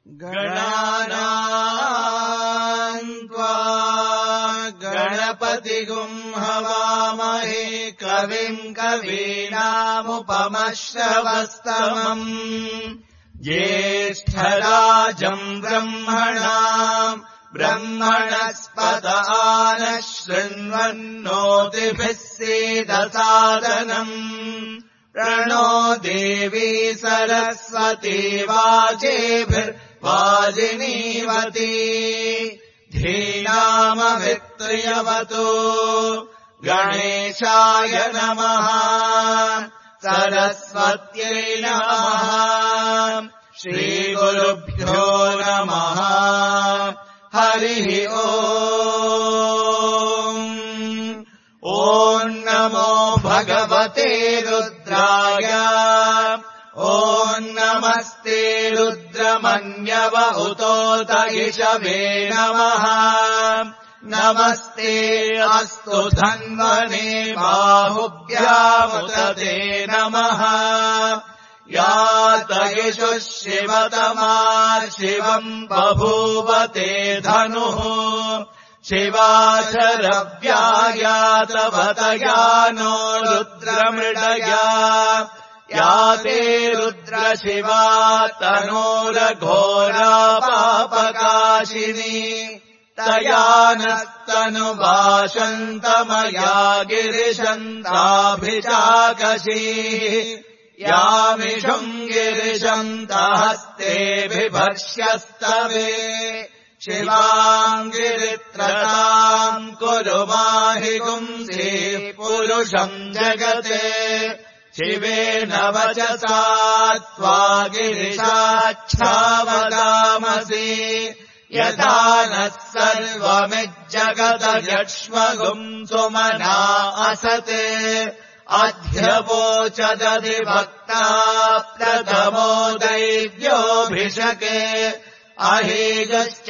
गणानाम् त्वा गणपतिगुं हवामहे कविम् कवीनामुपमश्रवस्तमम् ज्येष्ठराजम् ब्रह्मणस्पत नः शृण्वन्नोतिभिः सीदसादनम् प्रणो देवी सरस्वती वाजेभिर्वाजिनीवती धीनामभित्र्यवतु गणेशाय नमः सरस्वत्यै नमः श्रीगुरुभ्यो नमः हरिः ॐ नमो भगवते रुद्राय ॐ नमस्ते रुद्रमन्यव उतोत इषवे नमः नमस्ते अस्तु धन्वने बाहुभ्यामुदते नमः यात इषुः शिवतमा शिवम् बभूवते धनुः शिवाशरव्यायातवतया नो रुद्रमृडया याते रुद्रशिवा तनोरघोरा पापकाशिनी तया नस्तनुभाषन्तमया गिरिशन्ताभिचाकशीः यामिषुम् गिरिशन्तहस्ते बिभर्ष्यस्तवे शिवाम् गिरित्रताम् कुरु माहि पुंसीः पुरुषम् जगते शिवेन वचसा त्वा गिरिशाच्छावदामसि यथा नः सर्वमिज्जगदयक्ष्मगुम् सुमना असते अध्यवोचदधिभक्ता प्रथमो दैव्योऽभिषके अहेजश्च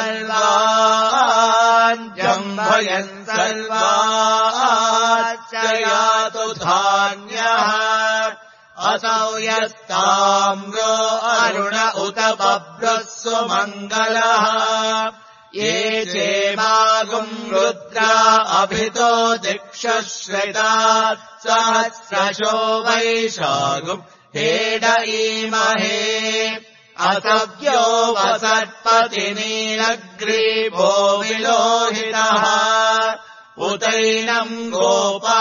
सर्वान् जम्भयन् सर्वाच्च यातु धान्यः असौ यस्ताम्रो अरुण उत बभ्रः सुमङ्गलः ये चेमागुम् रुद्रा अभितो दिक्षश्रितात् सहस्रशो वैशागुम् हेड ईमहे असव्यो वसत्पतिनीलग्रीवो विलोहितः उतैनम् गोपा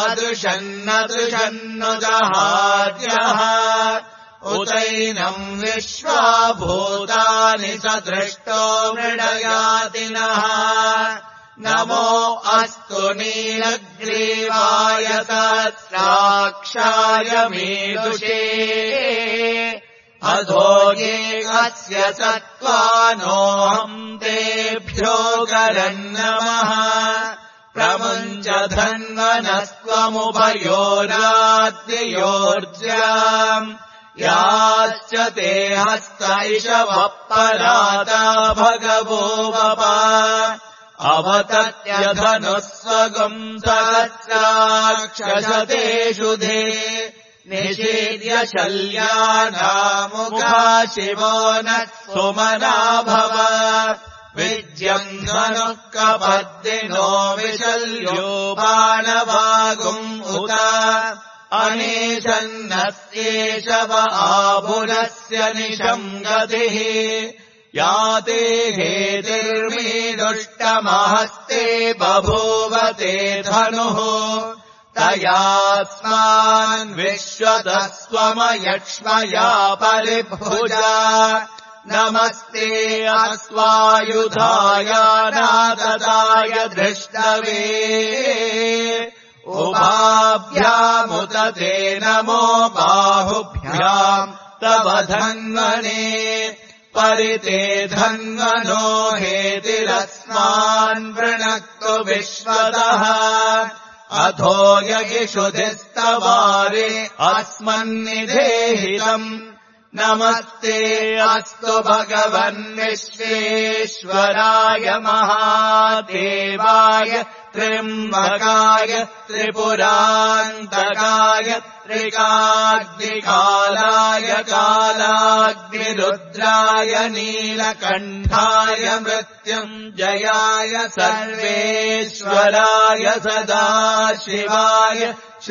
अदृशन्नदृशन्नुजहार्यः उतैनम् विश्वाभूतानि सदृष्टो मृडयातिनः नमो अस्तु नीलग्रीवाय सहस्राक्षाय मीदुषे अधो ये अस्य सत्त्वानोऽहम् तेभ्यो गरन्नमः प्रमुञ्च धन्वनस्त्वमुभयोराद्ययोर्ज्याम् याश्च ते हस्त इषवः पराता भगवो वपा अवतत्यधनुः स्वगुम् सहस्राक्षशतेषु धे निषेद्य शल्यानामुखा शिवो नः सुमना भव विज्यम् धनुः कपद्दिनो विशल्यो बाणवागुम् उत अनेशन्नस्येषव आभुरस्य निशम् गतिः याते हेतिर्मीदुष्टमहस्ते बभूवते धनुः तयास्मान् विश्वतस्त्वमयक्ष्मया परिभुजा नमस्ते अस्वायुधाय नाददाय धृष्टवे उभाभ्यामुदते नमो बाहुभ्याम् तव धन्वने परिते धन्वनो हेतिरस्मान् वृणक्तु विश्वतः अथो यगिषुधिस्तवारे अस्मन्निधेहितम् नमस्ते अस्तु भगवन् विश्वेश्वराय महादेवाय त्र्यम्बकाय त्रिपुरान्तकाय त्रिकाग्निकालाय कालाग्निरुद्राय नीलकण्ठाय मृत्युञ्जयाय सर्वेश्वराय सदाशिवाय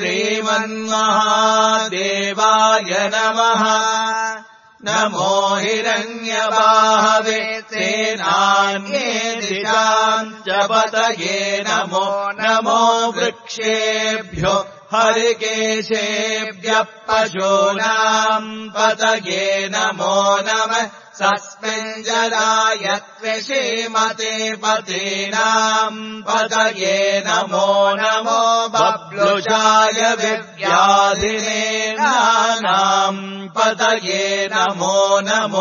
श्रीमन्महादेवाय नमः। नमो हिरण्यबाहवे सेनान्येदिताम् च पतये नमो नमो वृक्षेभ्यो हरिकेशेभ्यः पशूनाम् पतये नमो नमः। सस्मिञ्जलाय त्रिशीमते पतीनाम् पतये नमो नमो बब्लुषाय विव्याधिने नानाम् पतये नमो नमो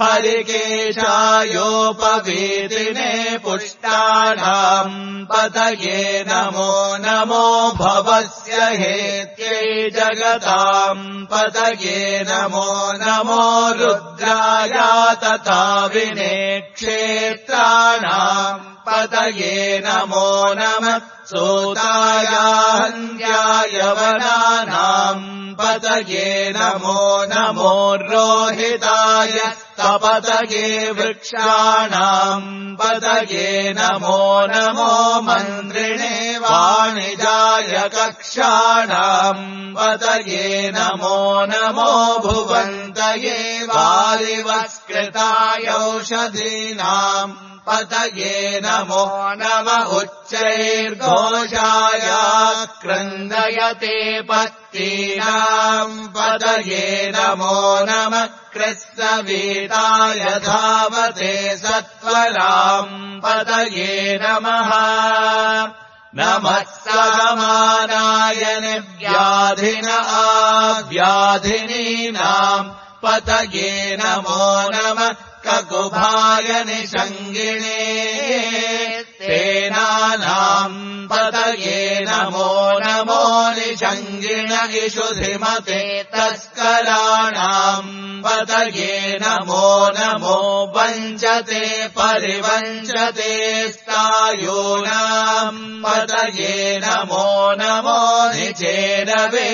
हरिकेशायोपवीतिने पुष्टानाम् पतये नमो नमो भवस्य हेत्यै जगताम् पतये नमो नमो रुद्राय तथा विने क्षेत्राणाम् पतये नमो नमः। सूताय हन्याय वनानाम् पतये नमो नमो रोहिताय तपतये वृक्षाणाम् पतये नमो नमो मन्त्रिणे वाणिजाय कक्षाणाम् पतये नमो नमो भुवन्तये वारिवस्कृताय औषधीनाम् पतये नमो नम उच्चैर्घोषाय क्रन्दयते पत्तीनाम् पतये नमो नमः। कृत्स्नवीताय धावते सत्वराम् पतये नमः। नमः सहमानाय निव्याधिन आव्याधिनीनाम् पतये नमो नमः। ककुभाय निषङ्गिणे सेनानाम् पतये नमो नमो निषङ्गिण इषुधिमते तस्कराणाम् पतये नमो नमो वञ्चते परिवञ्चते स्थायूनाम् पतये नमो नमो निचेरवे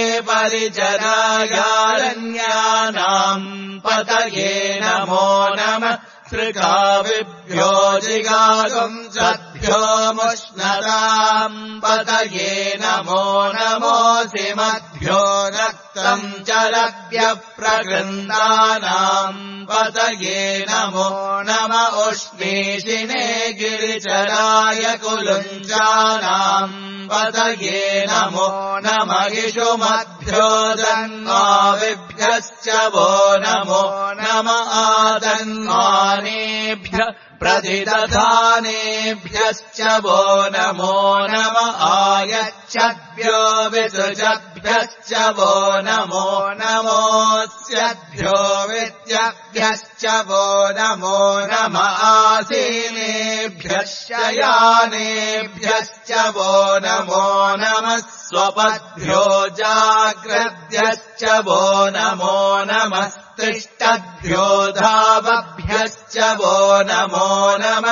परिचरायारण्यानाम् पतये नमो नमः। सृगाविभ्यो जिगागुम् सद्भ्यो मुष्णताम् पतये नमो नमोऽसि मद्भ्यो रक्तम् चरभ्यः प्रगृह्णानाम् पतये नमो नम उष्णीषिणे गिरिचराय कुलुञ्जानाम् पतये नमो नम इषुमद्भ्यो दन्वाविभ्यश्च वो नमो नम आदन्वानेभ्यः प्रतिदधानेभ्यश्च वो नमो नम आयच्छद्भ्यो विसृजद्भ्यश्च वो नमो नमोऽस्यद्भ्यो विद्यभ्यश्च वो नमो नम आसीनेभ्यश्च यानेभ्यश्च वो नमो नमः। स्वपद्भ्यो जाग्रद्भ्यश्च वो नमो नमः। तिष्ठद्भ्यो धावभ्यश्च वो नमो नमः।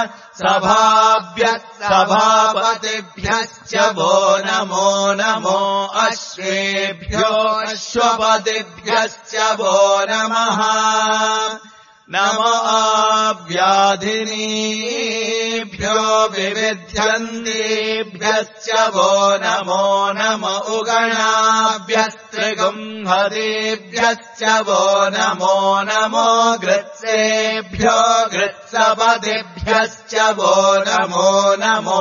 सभापतिभ्यश्च वो नमो नमो अश्वेभ्यो अश्वपतिभ्यश्च वो नमः। नमो आव्याधिनीभ्यो विविध्यन्तीभ्यश्च वो नमो नम उगणाभ्यस्त्रिगुंहतीभ्यश्च वो नमो नमो गृत्सेभ्यो गृत्सपतिभ्यश्च वो नमो नमो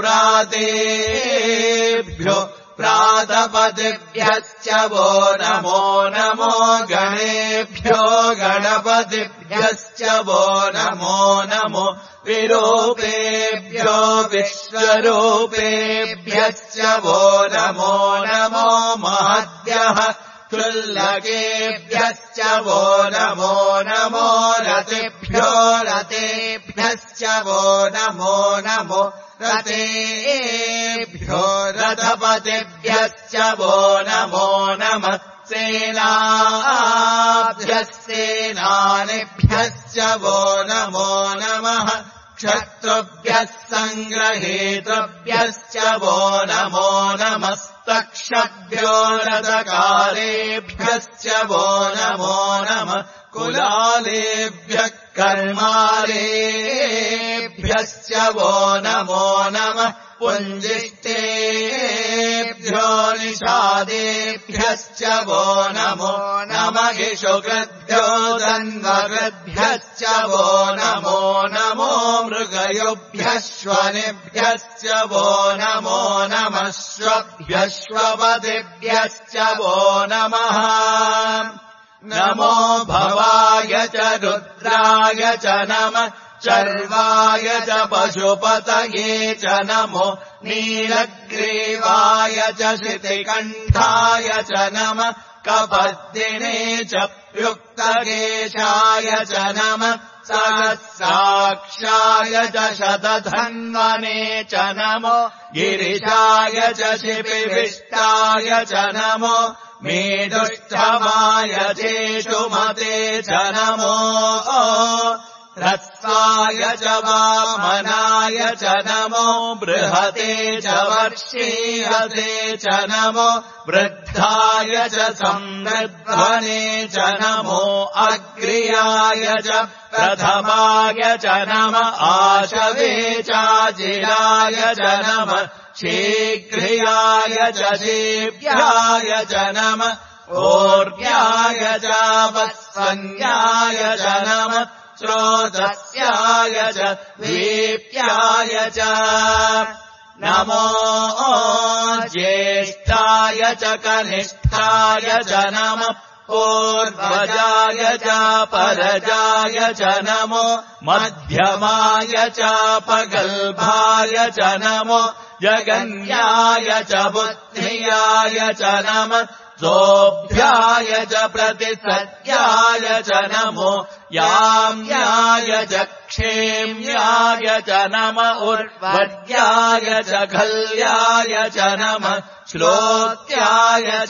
व्रातेभ्यो प्रातपतिभ्यश्च वो नमो नमो गणेभ्यो गणपतिभ्यश्च वो नमो नमो विरूपेभ्यो विश्वरूपेभ्यश्च वो नमो नमो महद्भ्यः तुल्लकेभ्यश्च वो नमो नमो रतेभ्यो रतेभ्यश्च वो नमो नमो रतेभ्यो रथपतिभ्यश्च वो नमो नमः। सेनाभ्यः सेनानिभ्यश्च वो नमो नमः। क्षत्रुभ्यः सङ्ग्रहेतृभ्यश्च वो नमो नमस्तक्षभ्यो रथकारेभ्यश्च वो नमो नमः कुलालेभ्यः कर्मालेभ्यश्च वो नमो नमः पुञ्जिष्टेभ्यो निषादेभ्यश्च वो नमो नमः इषुकृभ्यो धन्वकृभ्यश्च वो नमो नमो मृगयोभ्यश्वनिभ्यश्च वो नमो नमः श्वभ्यश्वपतिभ्यश्च वो नमः नमो भवाय च रुद्राय च नमः चर्वाय च पशुपतये च नमो नीलग्रीवाय च श्रुतिकण्ठाय च नमः कपर्दिने च युक्तकेशाय च नमः सहस्राक्षाय च शतधन्वने च नमो गिरिशाय च शिपिविष्टाय च नमो मेदुष्टमाय चेषुमते च नमो रत्साय च वामनाय च नमो बृहते च वर्षीयते च नमो वृद्धाय च संवृध्वने च नमो अग्र्याय च प्रथमाय च नमः आशवे चाजिराय च नमः शीघ्रियाय च शीभ्याय च नमः ओर्व्याय च वत्सन्याय च नमः श्रोतस्याय च वीप्याय च नमो ज्येष्ठाय च कनिष्ठाय च नमः पूर्वजाय च परजाय च नमो मध्यमाय च पगल्भाय च नमो जगन्याय च बुद्धियाय च नमः सोऽभ्याय च प्रतिसद्याय च नमो याम्याय च क्षेम्याय च नमः उर्वद्याय च खल्याय च नमः श्लोत्याय च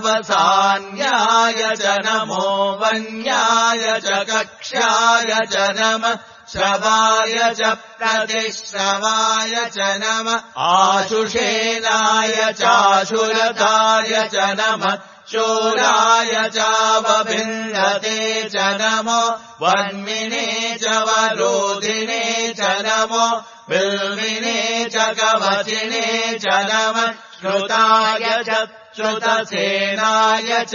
वसान्याय च नमो वन्याय च कक्ष्याय च नमः श्रवाय च प्रतिश्रवाय च नमः आशुषेनाय चाशुरताय च नमः शूराय चावभिन्नते च नमो वन्मिने च वरोधिने च नमो बिल्विने च कवचिने च नमः श्रुताय च श्रुतसेनाय च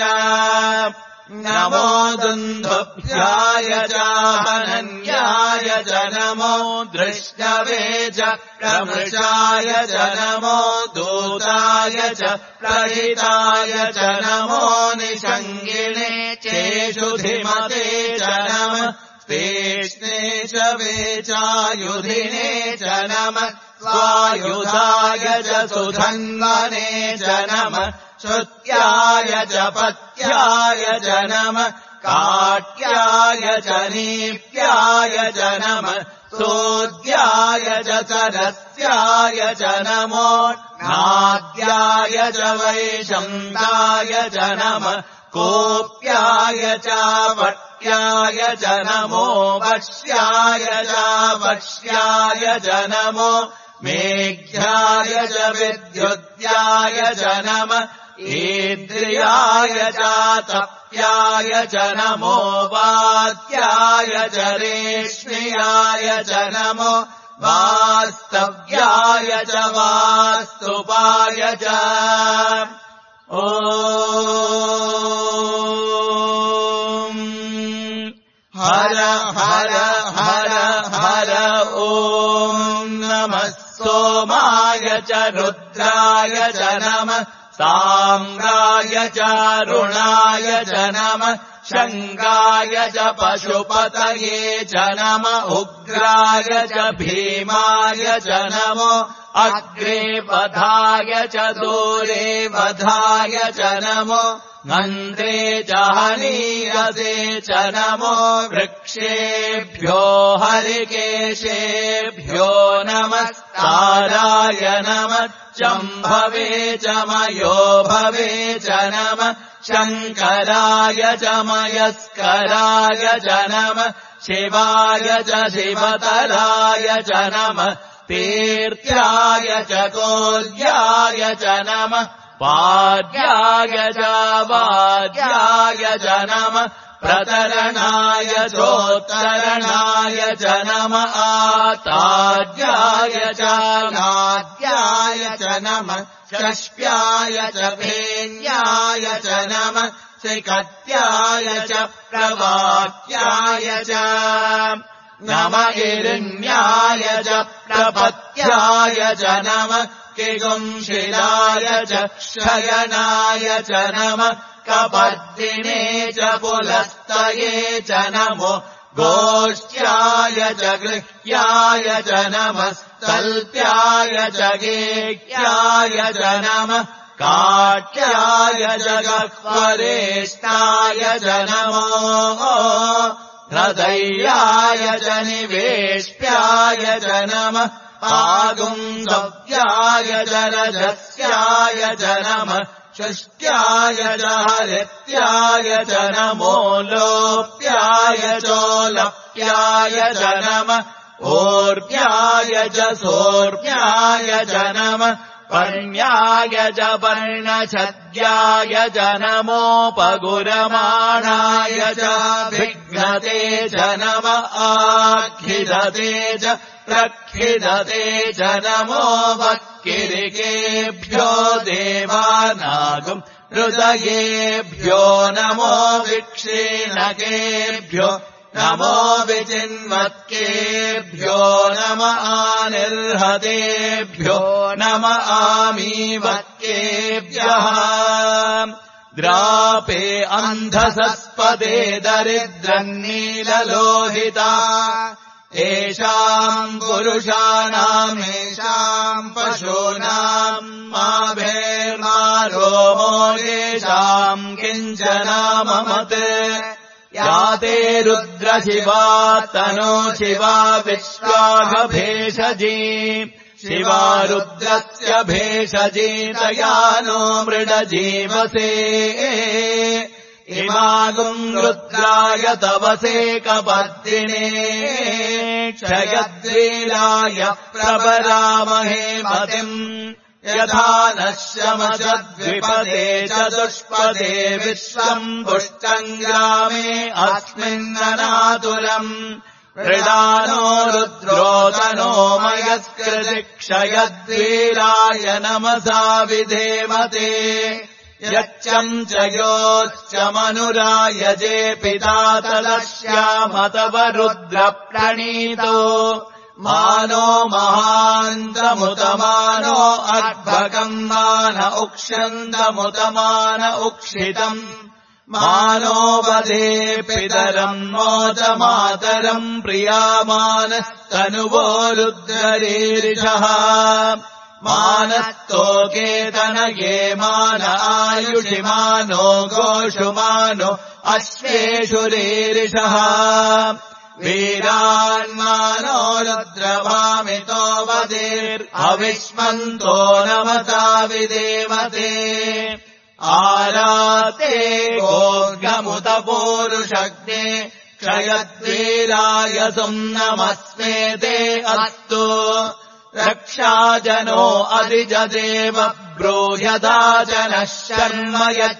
नमो दुन्दुभ्याय च हनन्याय च नमो दृष्टवे च प्रमृषाय च नमो दूताय च प्रहिताय च नमो निषङ्गिणे चेषुधिमते च नमः स्तेष्णे च वेचायुधिने च नमः स्वायुधाय च सुधन्वने च नमः श्रुत्याय च पत्याय च नमः काट्याय च नीप्याय च नमः सोद्याय च सरस्याय च नमो नाद्याय च वैशन्ताय च नमः कोप्याय च वट्याय च नमो वश्याय च वश्याय च नमो मेघ्याय च विद्युद्याय च नमः ईद्रियाय च तप्याय च नमो वात्याय च रेष्म्याय च नमो वास्तव्याय च वास्तुपाय च ॐ हर हर हर हर ॐ नमः सोमाय च रुद्राय च नमः साम्राय च रुणाय च नमः शङ्गाय च पशुपतये च नमः उग्राय च भीमाय च नमो अग्रे वधाय च दूरे वधाय च नमो नन्द्रे च हनीयसे च नमो वृक्षेभ्यो हरिकेशेभ्यो नमस्ताराय नमः चम्भवे च मयो भवे च नमः शङ्कराय च मयस्कराय च नमः शिवाय च शिवतराय च नमः तीर्थ्याय च कोल्याय च नमः पाद्याय च वाद्याय च नमः प्रतरणाय चोत्तरणाय च नमः आताद्याय च नाद्याय च नमः षष्ट्याय च भेन्याय च नमः श्रीकत्याय च प्रवाक्याय च नमः हिरण्याय च प्रपत्याय च नमः किगुंशिलाय च शयनाय च नमः कपद्दिने च पुलस्तये च नमो गोष्ठ्याय च गृह्याय च नमः तल्प्याय च गेह्याय च नमः काट्याय च गह्वरेष्ठाय च नमो हृदयाय च निवेश्याय च नमः पागुंसव्याय च रजस्याय च नमः षष्ट्याय च हरित्याय च नमो लोप्याय चोलप्याय च नमः ओर्प्याय च सोर्प्याय च नमः पर्ण्याय च पर्णछद्याय च नमोपगुरमाणाय च विघ्नते च नमः आखिदते च प्रखिदते च नमो वक्किरिकेभ्यो देवानागम् हृदयेभ्यो नमो विक्षीणकेभ्यो नमो विचिन्वत्केभ्यो नम आनिर्हतेभ्यो नम आमीवत्केभ्यः द्रापे अन्धसस्पदे दरिद्रन्नीललोहिता येषाम् पुरुषाणाम् येषाम् पशूनाम् माभेर्मारोमो येषाम् किञ्चनाममत् या ते रुद्रशिवा तनो शिवा विश्वाभेषजी शिवा रुद्रस्य भेषजी तया नो मृडजीवसे इमागुम् रुद्राय तवसे कपद्दिने क्षयद्वीराय प्रपरामहे मतिम् यथा नश्यमचद्विपदे चतुष्पदे विश्वम् पुष्टम् ग्रामे अस्मिन्ननातुलम् मृडानो रुद्रोदनो मयस्कृति क्षयद्वीराय नमसा विधेमते यच्चम् च योश्च मनुरायजे पिता तलश्यामतव रुद्रप्रणीतो मानो महान्तमुतमानो अर्भकम् मान उक्षन्तमुतमान उक्षितम् मानो वदे पितरम् मोद मातरम् प्रियामानस्तनुवो रुद्ररीरिषः मानस्तोकेतनये मान आयुषिमानो गोषुमानो अश्वेषु रीरिषः वीरान्मानो रुद्रभामितो वदेर्हविष्मन्तो नमसा विदेवते आराते गोर्गमुत पूरुषग्ने क्षयद्वीराय सुम्नमस्मे ते अस्तु रक्षाजनो अधिजदेव ब्रूह्यता जनः शर्म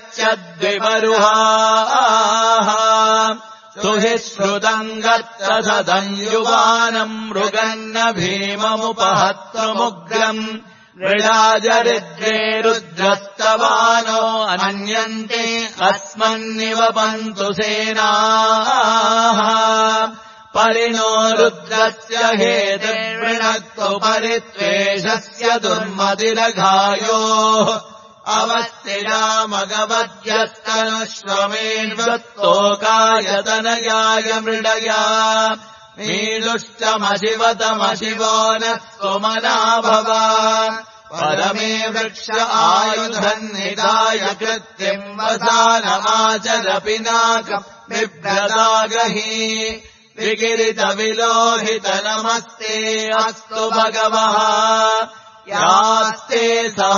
यच्चद्विवरुहाः सुहि श्रुतम् गत्तसदम् युवानम् मृगन्न भीममुपहत्वमुग्रम् मृडाजरिद्रे रुद्रस्तवानो अन्यन्ते अस्मन्निवपन्तु सेनाः परिणो रुद्रस्य हेतिर्वृणक्तु परित्वेषस्य दुर्मतिरघायोः अवस्थिरामगवद्यस्तनुष्वमेन्वृत्तोकायतनयाय मृडया मीदुष्टमशिवतमशिवो न सुमना भवा परमे वृक्ष आयुधन्निधाय कृत्तिम् वसानमाचर पिनाकम् बिभ्रदागहि विकिरितविलोहित नमस्ते अस्तु भगवः यास्ते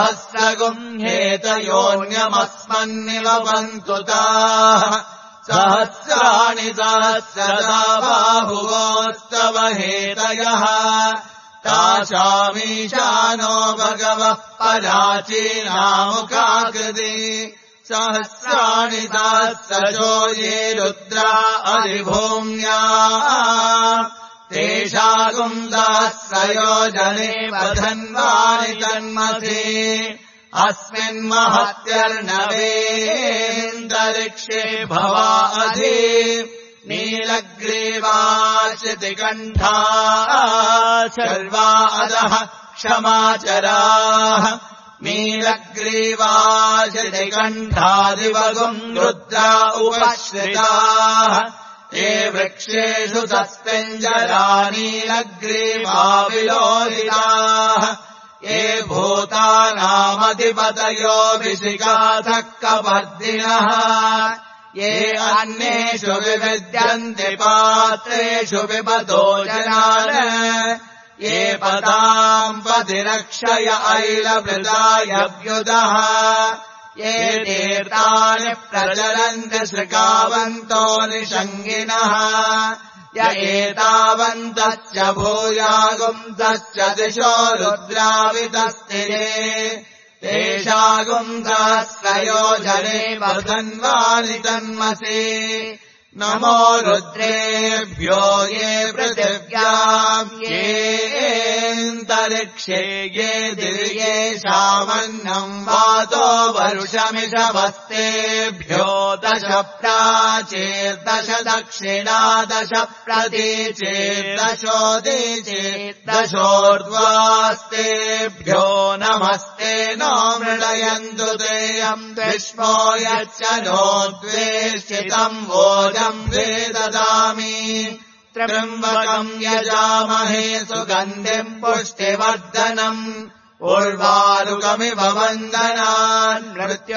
सहस्रगुंहेतयोऽन्यमस्मन्निवन्तु ताः सहस्राणि सहस्रदा बाहुवोस्तव हेतयः तासामीशानो भगवः पराचीनामुखाकृति सहस्राणि सहस्रशो ये रुद्रा अधिभूम्या तेषागुम् सहस्रयोजने वधन्वानि तन्मसि अस्मिन्महत्यर्णवेऽन्तरिक्षे भवा अधि नीलग्रीवाश्रितिकण्ठा सर्वा अधः क्षमाचराः नीलग्रीवाश्रितिकण्ठादिवगुम् रुद्रा उपश्रिताः ये वृक्षेषु सस्पेञ्जरा नीलग्रीवा विलोहिताः ये भूतानामधिपतयो विशिखासः कपर्दिनः ये अन्येषु विविद्यन्ति पात्रेषु विपतो जनान् ये पदाम् पतिरक्षय ऐलभृतायभ्युदः ये तीर्थानि प्रचलन्ति श्रृगावन्तो निषङ्गिनः य एतावन्तश्च भूयागुंसश्च दिशो रुद्रावितस्तिरे तेषागुम् सहस्रयोजने वधन्वानि तन्मसि नमो रुद्रेभ्यो ये पृथिव्याम् येऽन्तरिक्षे ये दिव्ये शामन्नम् वातो वरुषमिषवस्तेभ्यो दश प्राचेर्दश दक्षिणा दश प्रतीचेर्दशोदीचेर्दशोर्ध्वास्तेभ्यो नमस्ते नो मृडयन्तु तेऽयम् विष्मो यच्च नो द्वेष्टितम् वोजम् ददामि त्र्यम्बकम् यजामहे सुगन्धिम् पुष्टिवर्धनम् उर्वारुकमिव वन्दनान्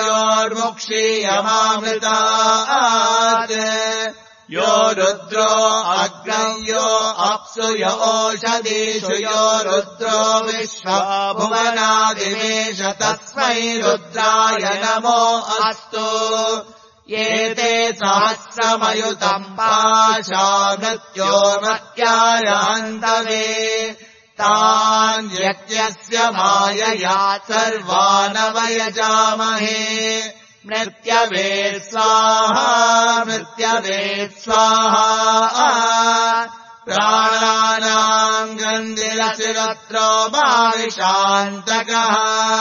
मृत्योर्मुक्षीयमामृतात् यो रुद्रो अग्रयो अप्सु यो ओषधीषु यो रुद्रो विश्वा भुवनादिवेश तस्मै रुद्राय नमो अस्तु ये ते सहस्रमयुतम् पाशा मृत्यो मत्यायान्तवे तान् यज्ञस्य मायया सर्वानवयजामहे मृत्यवे स्वाहा मृत्यवे स्वाहा प्राणानाम् गन्धिरशिरत्रो माविशान्तकः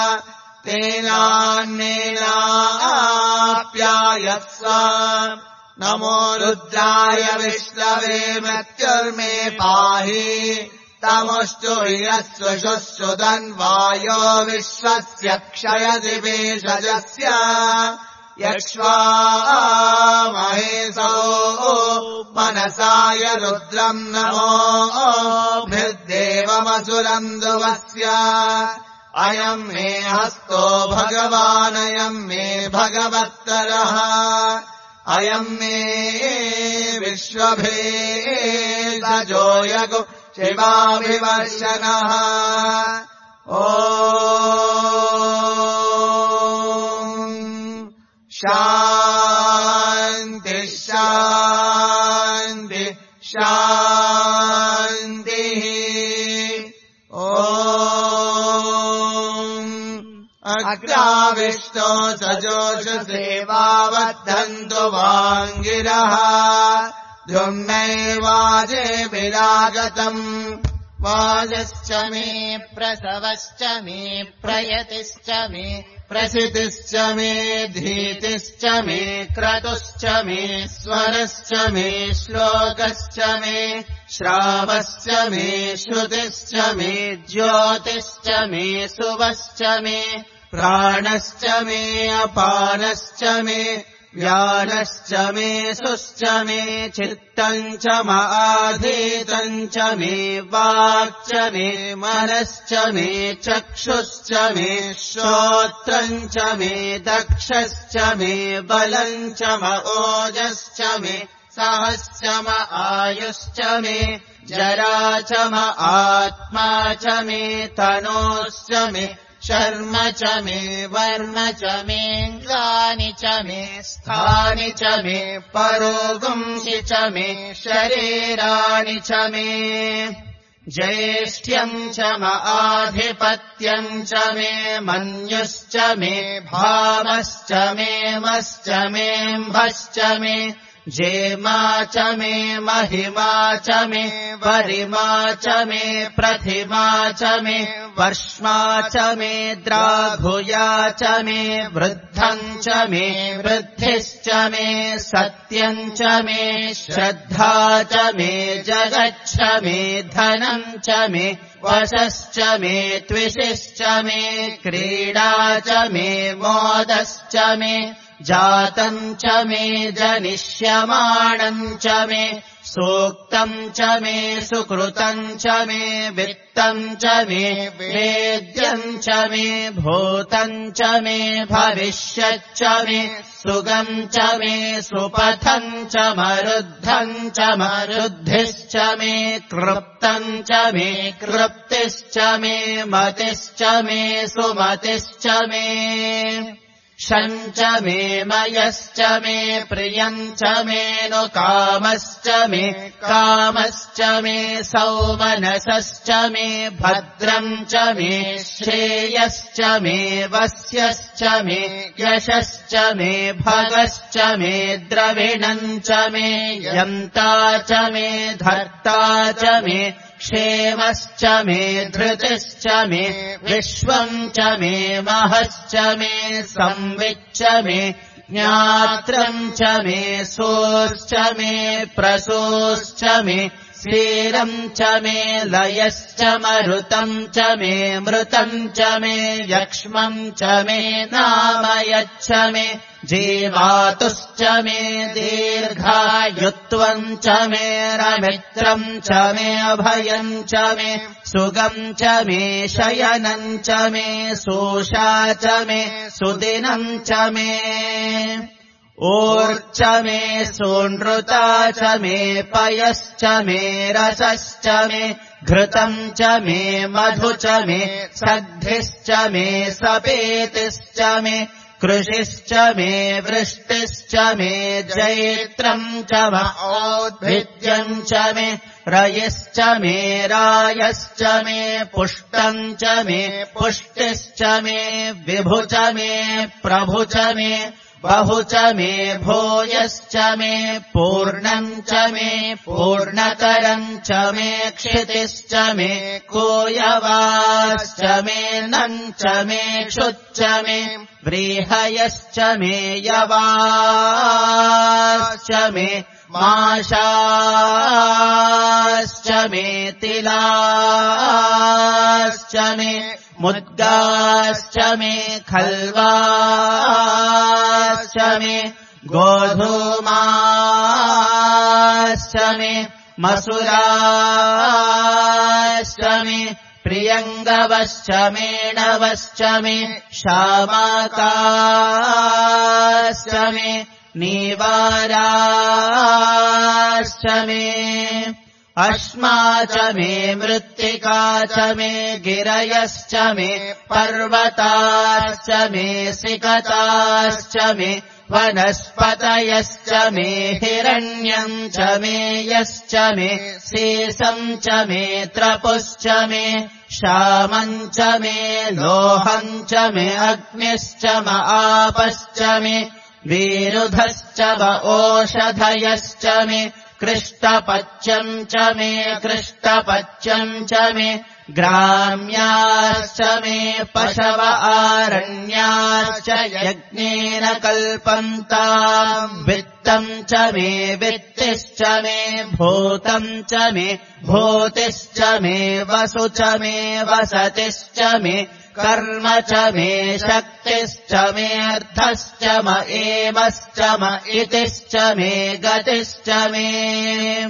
तेनान्नेनाप्यायस्व नमो रुद्राय विष्णवे मृत्युर्मे पाहि तमुष्टु यस्व शुश्रुतन्वायो विश्वस्य क्षयति भेषजस्य यक्ष्वा महेशो मनसाय रुद्रम् नमो भृद्देवमसुरम् दुवस्य अयम् मे हस्तो भगवानयम् मे भगवत्तरः अयम् मे विश्वभेदजो यगो शिवाभिवर्षणः ॐ शान्ति शान्ति शान्तिः अग्राविष्टो सजोषसेवावद्धन्तु वाङ्गिरः धुम्नैवाजेभिरागतम् वाजश्च मे प्रसवश्च मे प्रयतिश्च मे प्रसितिश्च मे धीतिश्च मे क्रतुश्च मे स्वरश्च मे श्लोकश्च मे श्रावश्च मे श्रुतिश्च मे ज्योतिश्च मे सुवश्च मे प्राणश्च मे अपानश्च मे व्यानश्च मे सुश्च मे चित्तम् च माधीतम् च मे वाक्च मे मनश्च मे चक्षुश्च मे श्रोत्रम् च मे दक्षश्च मे बलम् च ओजश्च मे सहश्च म आयुश्च मे जरा च म आत्मा च मे तनोश्च मे शर्म च मे वर्म च मेऽङ्गानि च मे स्थानि च मे परोगुंसि च मे शरीराणि च मे ज्येष्ठ्यम् च म आधिपत्यम् च मे मन्युश्च मे भावश्च मे मश्च मेऽम्भश्च मे जेमा च मे महिमा च मे वरिमा च मे प्रथिमा च मे वर्ष्मा च मे द्राघुया च मे वृद्धम् च मे वृद्धिश्च मे सत्यम् च मे श्रद्धा च मे जगच्छ मे धनम् च मे वशश्च मे त्विषिश्च मे क्रीडा च मे मोदश्च मे जातम् च मे जनिष्यमाणम् च मे सूक्तम् च मे सुकृतम् च मे वित्तम् च मे वेद्यम् च मे भूतम् च मे भविष्यच्च मे सुगम् च मे सुपथम् च मरुद्धम् च मरुद्धिश्च मे कृप्तम् च मे कृप्तिश्च मे मतिश्च मे सुमतिश्च मे शञ्च मे मयश्च मे प्रियम् च मे नु कामश्च मे कामश्च मे सौमनसश्च मे भद्रम् च मे श्रेयश्च मे वस्यश्च मे यशश्च मे भगश्च मे द्रविणम् च मे यन्ता च मे धर्ता च मे क्षेमश्च मे धृतिश्च मे विश्वम् च मे महश्च मे संविच्च मे ज्ञात्रम् च मे सोश्च मे प्रसोश्च मे स्थिरम् च मे लयश्च मरुतम् च मे मृतम् च मे यक्ष्मम् च मे नामयच्च मे जीवातुश्च मे दीर्घायुत्वम् च मे रमित्रम् च मे अभयम् च मे सुगम् च मे शयनम् च मे सोषा च मे सुदिनम् च मे ऊर्च मे सोनृता च मे पयश्च मे रसश्च मे घृतम् च मे मधु च मे सद्धिश्च मे सपेतिश्च मे कृषिश्च मे वृष्टिश्च मे जैत्रम् च म औद्भिद्यम् च मे रयिश्च मे रायश्च मे पुष्टम् च मे पुष्टिश्च मे विभु च मे प्रभु च मे बहु च मे भूयश्च मे पूर्णम् च मे पूर्णतरम् च मे क्षितिश्च मे कोयवाश्च मे नम् च मे क्षुच्च मे व्रीहयश्च मे यवाश्च मे माशाश्च मे तिलाश्च मे मुद्गाश्च मे खल्वाश्च मे गोधूमाश्च मे मसुराश्च मे प्रियङ्गवश्च मेणवश्च मे शामाकाश्च मे नीवाराश्च मे अश्मा च मे मृत्तिका च मे गिरयश्च मे पर्वताश्च मे सिकताश्च मे वनस्पतयश्च मे हिरण्यम् च मे यश्च मे शेषम् च मे त्रपुश्च मे श्यामम् च मे लोहम् च मे अग्निश्च म आपश्च मे विरुधश्च व ओषधयश्च मे कृष्टपच्यम् च मे कृष्टपच्यम् च मे ग्राम्याश्च मे पशव आरण्याश्च यज्ञेन कल्पन्ताम् वित्तम् च मे वित्तिश्च मे भूतम् च मे भूतिश्च मे वसु च मे वसतिश्च मे कर्म च मे शक्तिश्च मे अर्थश्च म एवश्च म इतिश्च मे गतिश्च मे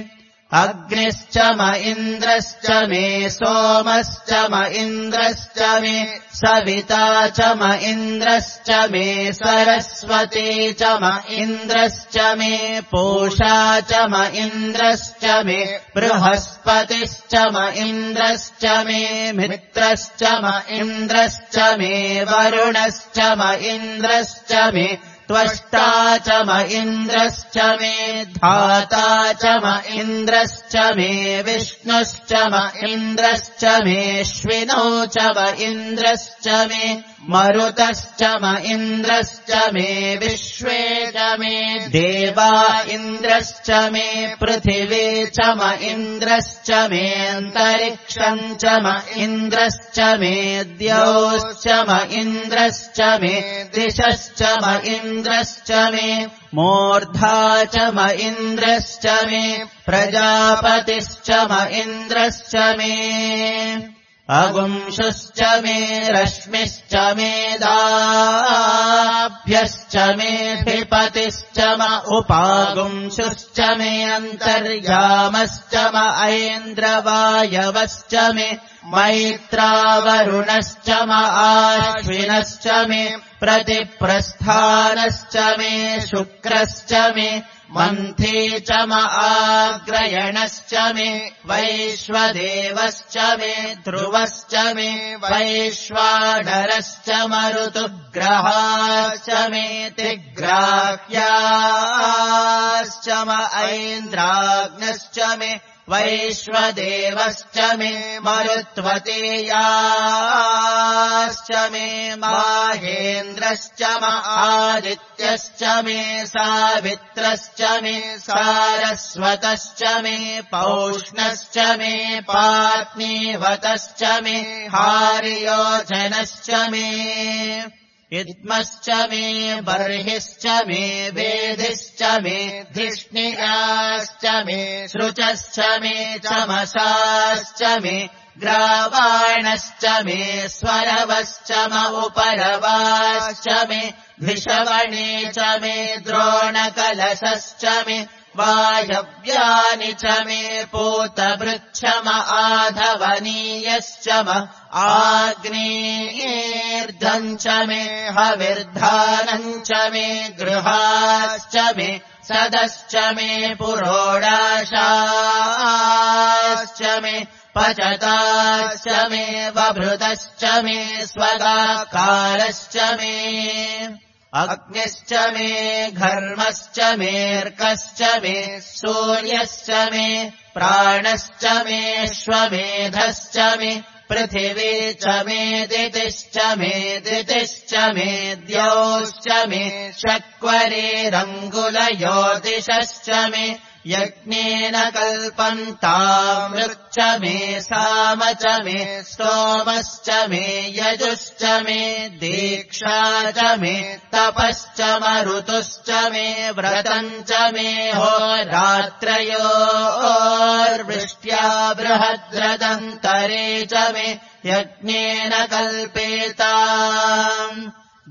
अग्निश्च म इन्द्रश्च मे सोमश्च म इन्द्रश्च मे सविता च म इन्द्रश्च मे सरस्वती च म इन्द्रश्च मे पूषा च म इन्द्रश्च मे बृहस्पतिश्च म इन्द्रश्च मे मित्रश्च म इन्द्रश्च मे वरुणश्च म इन्द्रश्च मे त्वष्टा च म इन्द्रश्च मे धाता च म इन्द्रश्च मे विष्णुश्च म इन्द्रश्च मेऽश्विनौ च म इन्द्रश्च मे मरुतश्च म इन्द्रश्च मे विश्वे च मे देवा इन्द्रश्च मे पृथिवी च म इन्द्रश्च मे अन्तरिक्षम् च म इन्द्रश्च मे द्यौश्च म इन्द्रश्च मे दिशश्च म इन्द्रश्च मे मूर्धा च म इन्द्रश्च मे प्रजापतिश्च म इन्द्रश्च मे अगुंशुश्च मे रश्मिश्च मे दाभ्यश्च मेऽधिपतिश्च म उपागुंशुश्च मे अन्तर्यामश्च म ऐन्द्रवायवश्च मे मैत्रावरुणश्च म आश्विनश्च मे प्रतिप्रस्थानश्च मे शुक्रश्च मे मन्थी च म आग्रयणश्च मे वैश्वदेवश्च मे ध्रुवश्च मे वैश्वानरश्च म ऋतुग्रहाश्च मे तिग्राह्याश्च म ऐन्द्राग्नश्च मे वैश्वदेवश्च मे मरुत्वतेयाश्च मे माहेन्द्रश्च म आदित्यश्च मे सावित्रश्च मे सारस्वतश्च मे पौष्णश्च मे पात्नीवतश्च मे हार्योजनश्च मे इद्मश्च मे बर्हिश्च मे वेदिश्च मे धिष्णियाश्च मे सृचश्च मे चमसाश्च मे ग्रावाणश्च मे स्वरवश्च म उपरवाश्च मे धिषवणे च मे द्रोणकलशश्च मे वायव्यानि च मे पूतभृच्छ म आधवनीयश्च म आग्नेयेर्धम् च मे हविर्धानम् च मे गृहाश्च मे सदश्च मे पुरोडाशाश्च मे पचताश्च मे वभृतश्च मे स्वगाकारश्च मे अग्निश्च मे घर्मश्च मेऽर्कश्च मे सूर्यश्च मे प्राणश्च मेऽश्वमेधश्च मे पृथिवी च मे दितिश्च मे दितिश्च मे द्यौश्च मे शक्वरेरङ्गुलयोदिशश्च मे यज्ञेन कल्पन्तामृच्च मे साम च मे स्तोमश्च मे यजुश्च मे दीक्षा च मे तपश्च मरुतुश्च मे व्रतम् च मे होरात्रयोर्वृष्ट्या बृहद्रदन्तरे च मे यज्ञेन कल्पेताम्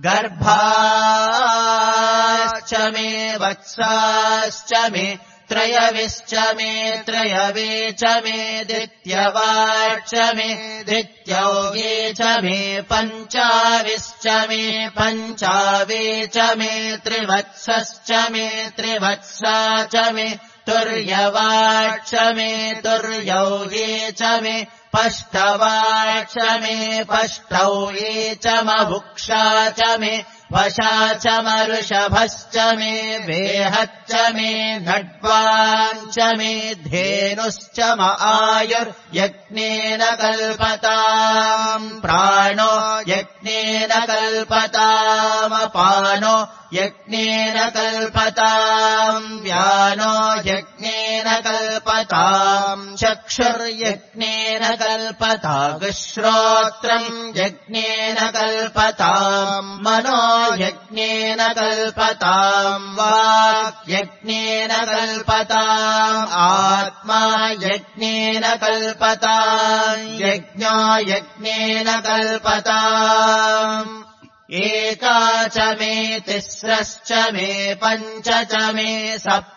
गर्भाश्च मे वत्साश्च मे त्रयविश्च मे त्रयवे च मे दित्यवाच्च मे दित्यौगे च मे पञ्चाविश्च मे पञ्चावे च मे त्रिवत्सश्च मे त्रिवत्सा च मे तुर्यवाच्च मे तुर्यौगे च मे पष्टवाच्च मे पष्टौगे च मभुक्षा च मे वशा च मऋषभश्च मे वेहच्च मे नड्वाञ्च मे धेनुश्च म आयुर्यज्ञेन कल्पताम् प्राणो यज्ञेन कल्पतामपानो यज्ञेन कल्पताम् व्यानो यज्ञेन कल्पताम् चक्षुर्यज्ञेन कल्पतागुश्रोत्रम् यज्ञेन कल्पताम् मनो यज्ञेन कल्पताम् वाक् यज्ञेन कल्पताम् आत्मा यज्ञेन कल्पताम् यज्ञो यज्ञेन कल्पताम् एका च मे तिस्रश्च मे पञ्च च मे सप्त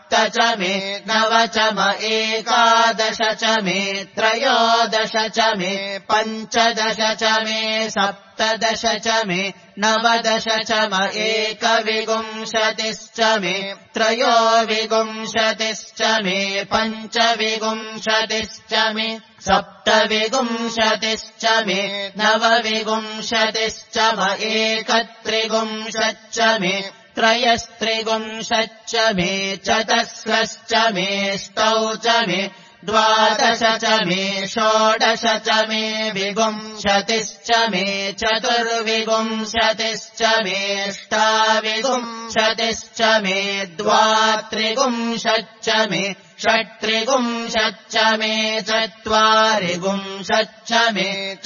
सप्त च मे नव च म एकादश च मे त्रयोदश च मे पञ्चदश च मे सप्तदश च मे नवदश च म एकविंशतिश्च मे त्रयोविंशतिश्च मे पञ्चविंशतिश्च मे सप्तविंशतिश्च मे नवविंशतिश्च म एकत्रिंशच्च मे त्रयस्त्रिंशच्च मे चतस्रश्च मे अष्टौ च मे द्वादश च मे षोडश च मे विंशतिश्च मे चतुर्विंशतिश्च मे अष्टाविंशतिश्च मे द्वात्रिंशच्च मे षट्त्रिंशच्च मे चत्वारिंशच्च मे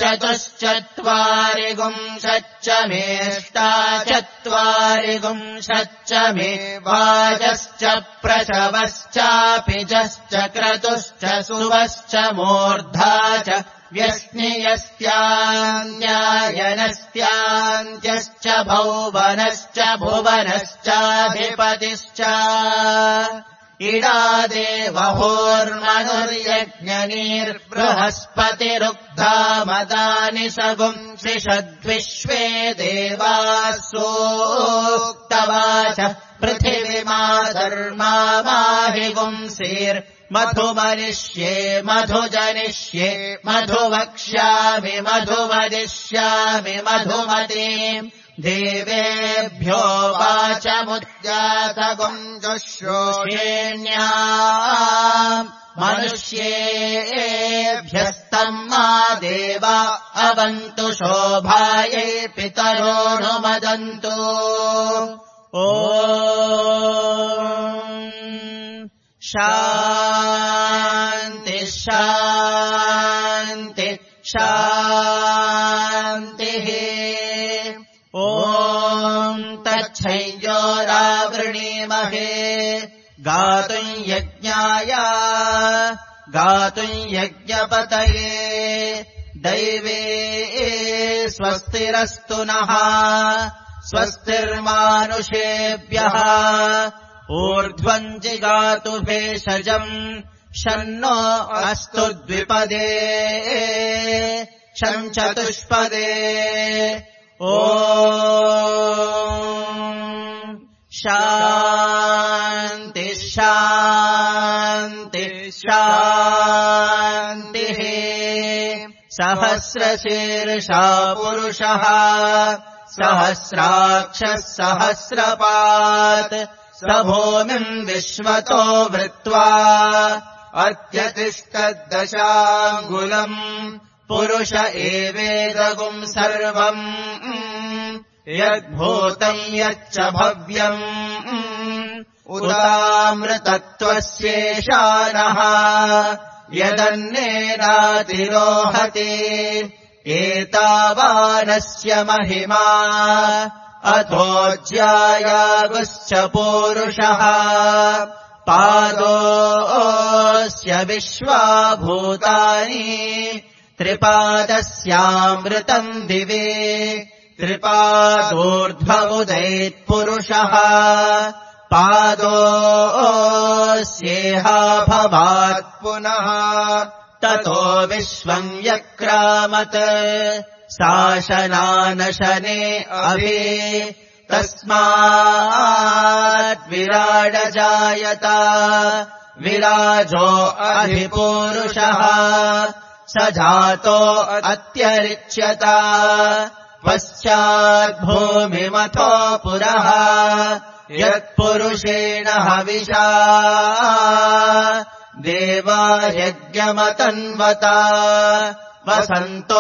चतुश्चत्वारिंशच्च मे अष्टाचत्वारिंशच्च मे वाजश्च प्रसवश्चापिजश्च क्रतुश्च सुवश्च मूर्धा च व्यश्नियस्त्यान्यायनस्त्यान्त्यश्च भौवनश्च भुवनश्चाधिपतिश्च इडादेवहोर्मनुर्यज्ञनीर्बृहस्पतिरुक्धामदानि सगुंसिषद्विश्वे देवासोक्तवाच पृथिवीमा धर्मामाहिगुंसीर्मधुमनिष्ये मधुजनिष्ये मधुवक्ष्यामि मधुवदिष्यामि मधुमतीम् देवेभ्यो वाचमुद्यातगुञ्जुश्रोष्येण्याम् मनुष्येभ्यस्तम् मा देवा अवन्तु शोभायै पितरोऽनुमदन्तु ॐ शान्ति शान्ति शान्तिः ॐ तच्छञ्जोरावृणीमहे गातुम् यज्ञाय गातुम् यज्ञपतये दैवे स्वस्तिरस्तु नः स्वस्तिर्मानुषेभ्यः ऊर्ध्वम् जिगातु भेषजम् शन्नो अस्तु द्विपदे शञ्चतुष्पदे ॐ शान्ति शान्ति शान्तिः सहस्रशीर्षा पुरुषः सहस्राक्षः सहस्रपात् स भूमिम् विश्वतो वृत्वा अत्यतिष्ठद्दशाङ्गुलम् पुरुष एवेदगुम् सर्वम् यद्भूतम् यच्च भव्यम् उदामृतत्वस्येषानः यदन्नेनातिरोहति एतावानस्य महिमा अथोज्यायागुश्च पूरुषः पादोऽस्य विश्वाभूतानि त्रिपादस्यामृतम् दिवे त्रिपादोर्ध्वमुदैत्पुरुषः पादोऽस्येहा भवात् पुनः ततो विश्वम् यक्रामत् शासनानशने अभि तस्मात् विराडजायत विराजो अधिपूरुषः स जातो अत्यरिच्यत पश्चाद्भूमिमथो पुरः यत्पुरुषेण हविषा देवा यज्ञमतन्वता वसन्तो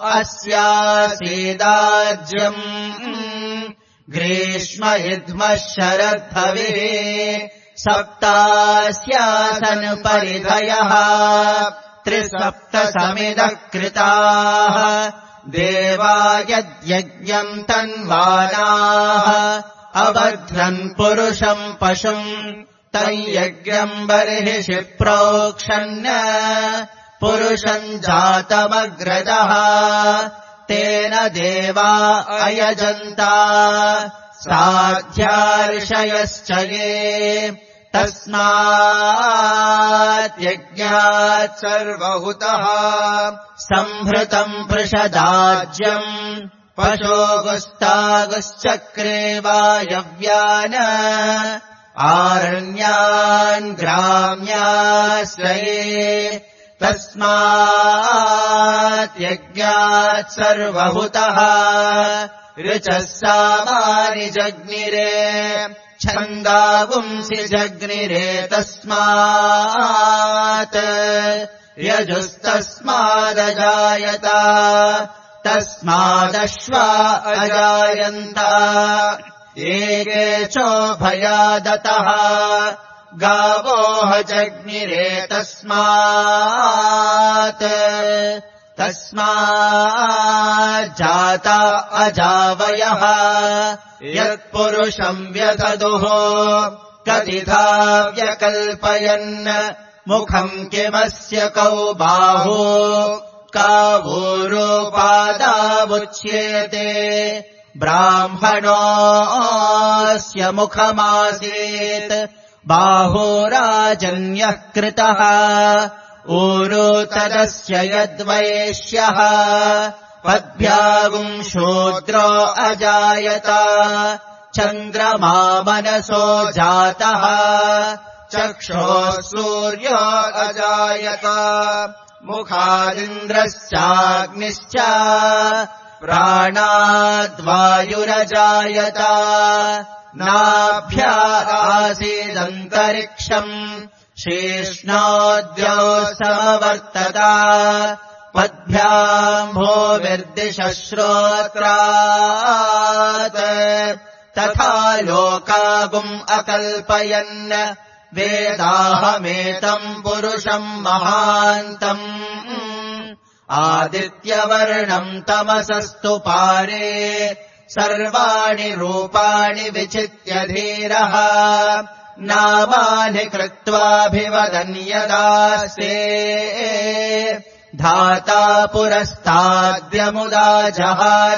अस्यासीदाज्यम् ग्रीष्म इद्मः शरद्धविः सप्तास्यासन् परिधयः त्रिसप्तसमिदः कृताः देवा यद्यज्ञम् तन्वानाः अबध्रन् पुरुषम् पशुम् तयज्ञम् बर्हिषि प्रोक्षन् पुरुषम् जातमग्रजः तेन देवा अयजन्ता साध्यार्षयश्च ये तस्माद्यज्ञात् सर्वहुतः संहृतम् पृषदाज्यम् पशोगुस्तागुश्चक्रे वायव्यान् आरण्यान् ग्राम्याश्रये तस्माद्यज्ञात् सर्वहुतः ऋचः सामानि जग्निरे छन्दागुंसि जग्निरे तस्मात् यजुस्तस्मादजायत तस्मादश्वा अजायन्त एके चोभयादतः गावोह जग्निरे तस्मात् तस्माज्जाता अजावयः यत्पुरुषम् व्यददुः कतिधा व्यकल्पयन् मुखम् किमस्य कौ बाहु कावूरोपादावुच्येते ब्राह्मणोऽस्य मुखमासीत् बाहुराजन्यः कृतः ऊरो तदस्य यद्वैश्यः पद्भ्यागुम् शूद्रो अजायत चन्द्रमा मनसो जातः चक्षुः सूर्यो अजायत मुखादिन्द्रश्चाग्निश्च प्राणाद्वायुरजायत नाभ्या आसीदन्तरिक्षम् शीर्ष्णोऽद्यौ समवर्तत पद्भ्याम्भोर्दिशश्रोत्रात् तथा लोकागुम् अकल्पयन् वेदाहमेतम् पुरुषम् महान्तम् आदित्यवर्णम् तमसस्तु पारे सर्वाणि रूपाणि विचित्य धीरः नामानि कृत्वाभिवदन् यदास्ते धाता पुरस्ताद्यमुदा जहार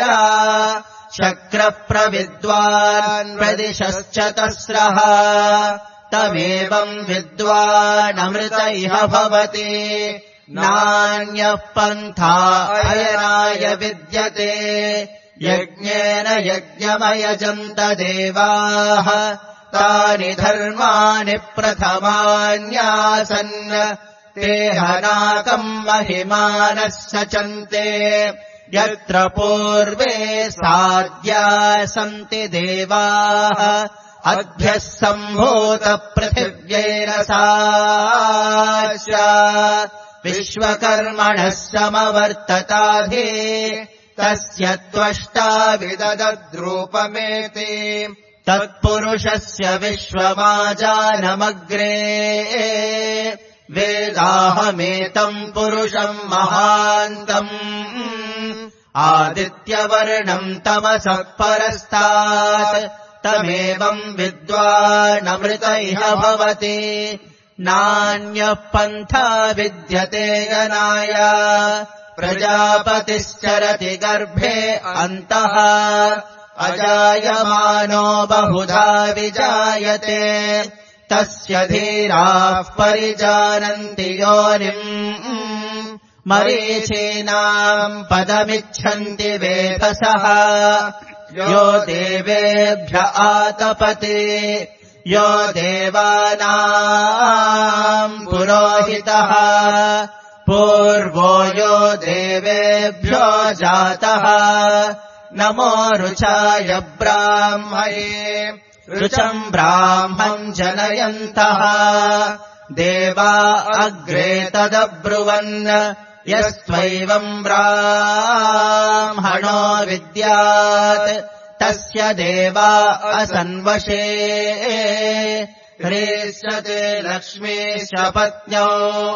शक्रप्रविद्वान् प्रदिशश्च तस्रः तमेवम् विद्वानमृत इह भवति नान्यः पन्था अयनाय विद्यते यज्ञेन यज्ञमयजन्त देवाः तानि धर्माणि प्रथमान्यासन् ते हनाकम् महिमानः सचन्ते यत्र पूर्वे साद्या सन्ति देवाः अद्भ्यः सम्भूतपृथिव्यैर साश्च विश्वकर्मणः समवर्तताधि तस्य त्वष्टा विददद्रूपमेति तत्पुरुषस्य विश्वमाजानमग्रे वेदाहमेतम् पुरुषम् महान्तम् आदित्यवर्णम् तमसः परस्तात् तमेवम् विद्वानमृत इह भवति नान्यः पन्था विद्यते गणाय प्रजापतिश्चरति गर्भे अन्तः अजायमानो बहुधा विजायते तस्य धीराः परिजानन्ति योनिम् मरीचीनाम् पदमिच्छन्ति वेधसः यो देवेभ्य आतपति यो देवानाम् पुरोहितः पूर्वो यो देवेभ्यो जातः नमो रुचाय ब्राह्मये रुचम् ब्राह्मम् जनयन्तः देवा अग्रे तदब्रुवन् यस्त्वैवम् ब्राह्मणो विद्यात् तस्य देवा असन्वशे ह्रीष्यते लक्ष्मीश्च पत्न्यौ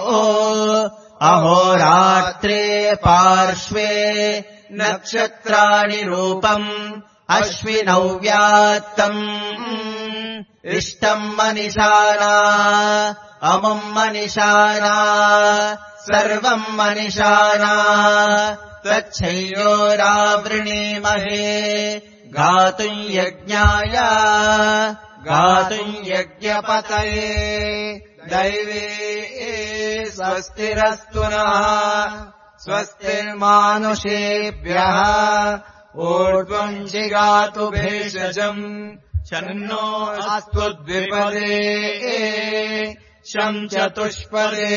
अहोरात्रे पार्श्वे नक्षत्राणि रूपम् अश्विनौ व्यात्तम् इष्टम् मनिषाणा अमुम् मनिषाणा सर्वम् मनिषाणा त्वच्छयोरावृणीमहे गातुम् यज्ञाय गातुम् यज्ञपतये दैवे स्वस्तिरस्तु नः स्वस्तिर्मानुषेभ्यः ऊर्ध्वम् जिगातु भेषजम् शन्नो अस्तु द्विपदे शम् चतुष्पदे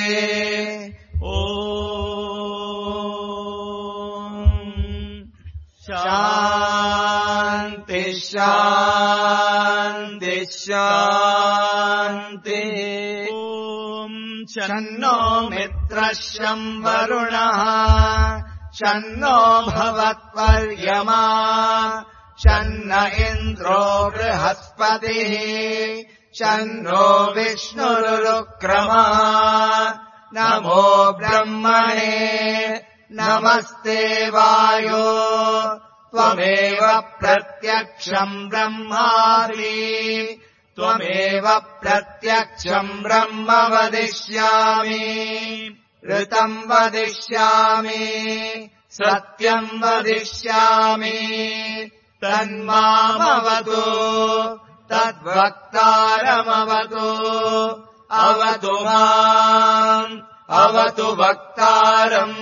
शान्ति शान्ति शान्ति शन्नो मित्रः शं वरुणः शन्नो भवत्वर्यमा शन्न इन्द्रो बृहस्पतिः शन्नो विष्णुरुक्रमः नमो ब्रह्मणे नमस्ते वायो त्वमेव प्रत्यक्षम् ब्रह्मासि त्वमेव प्रत्यक्षम् ब्रह्म वदिष्यामि ऋतम् वदिष्यामि सत्यम् वदिष्यामि तन्मामवतु तद्वक्तारमवतु अवतु माम् अवतु वक्तारम्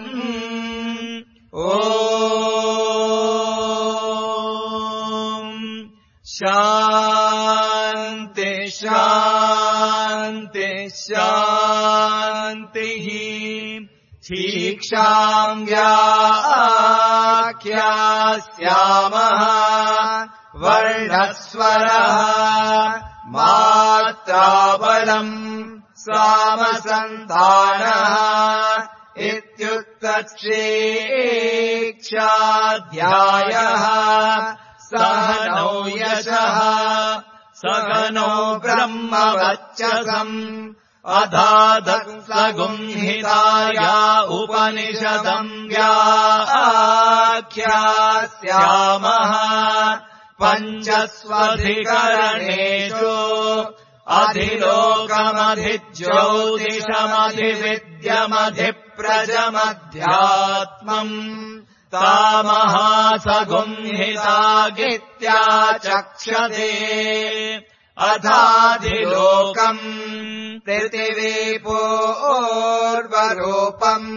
ॐ शान्ति शान्ति शान्तिः शिक्षाम् व्याख्यास्यामः वर्णस्वरः मात्राबलम् सामसन्तानः इत्युक्तशिक्षाध्यायः सहनौ यशः सघनो ब्रह्मवर्चसम् अधादत्सगुंहिताया उपनिषदम् व्याख्यास्यामः पञ्चस्वधिकरणेषु अधिलोकमधिज्योतिषमधिविद्यमधिप्रजमध्यात्मम् तामहासगुंहितागित्याचक्षते अधाधिलोकम् पृथिवीपूर्वरूपम्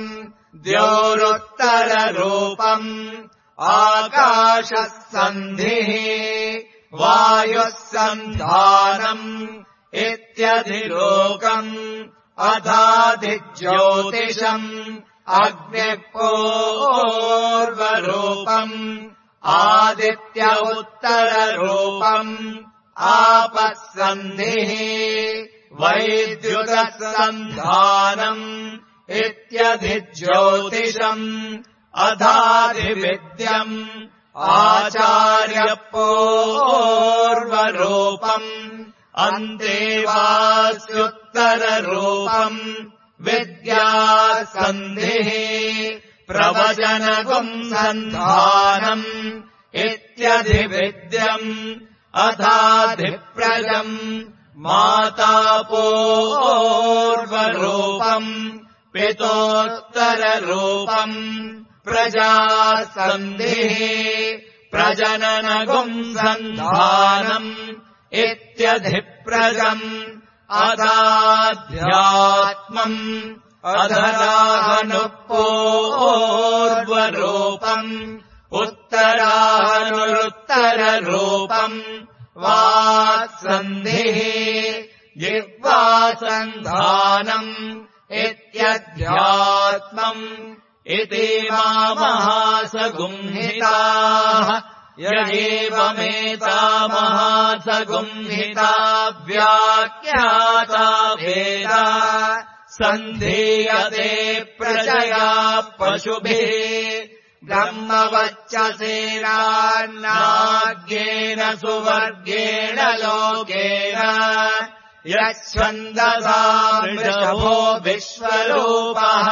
द्यौरुत्तररूपम् आकाशः सन्धिः वायुः सन्धानम् इत्यधिलोकम् अधाधिज्योतिषम् अग्निः पूर्वरूपम् आदित्य उत्तररूपम् आपः सन्धिः वैद्युतः सन्धानम् इत्यधिज्योतिषम् अधाधिविद्यम् आचार्य पूर्वरूपम् अन्तेवास्युत्तररूपम् विद्यासन्धिः प्रवचनगुम् सन्धानम् इत्यधिविद्यम् अधाधिप्रजम् माता पूर्वरूपम् पितोत्तररूपम् प्रजासन्धिः प्रजननगुम् सन्धानम् इत्यधिप्रजम् अधाध्यात्मम् अधराहनुपूर्वरूपम् उत्तराहनुरुत्तररूपम् वात्सन्धिः जिह्वासन्धानम् इत्यध्यात्मम् इति मामहासगुंहिताः य एवमेतामहासगुंहिता व्याख्याता वेदा सन्धीयते प्रजया पशुभिः ब्रह्मवच्चसेनान्नाग्येन सुवर्गेण लोकेन यच्छन्दसा वृषभो विश्वरूपः